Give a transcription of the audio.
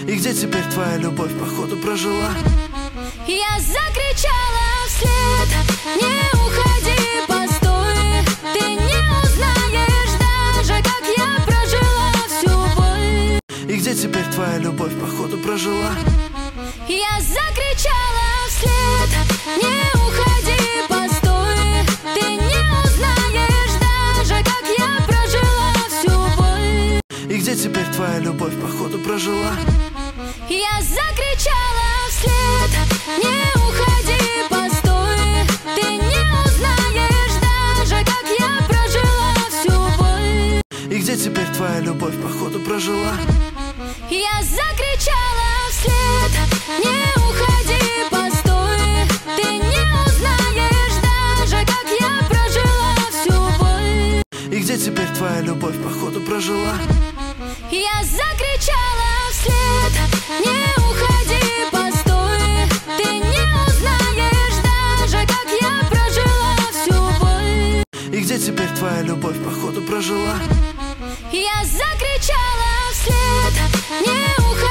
И где теперь твоя любовь, походу, прожила? Я закричала вслед: не уходи, постой. Ты не узнаешь даже, как я прожила всю боль. И где теперь твоя любовь, походу, прожила? Я закричала вслед: не уходи, постой. Ты не узнаешь даже, как я прожила всю боль. И где теперь твоя любовь, походу, прожила? Я закричала вслед: не уходи, постой. Ты не узнаешь даже, как я прожила всю боль. И где теперь твоя любовь, походу, прожила? Я закричала вслед: не уходи, постой. Ты не узнаешь даже, как я прожила всю боль. И где теперь твоя любовь, походу, прожила? Я закричала вслед: не уходи, постой. Ты не узнаешь даже, как я прожила всю боль. И где теперь твоя любовь, походу, прожила? Я закричала вслед: не уходи.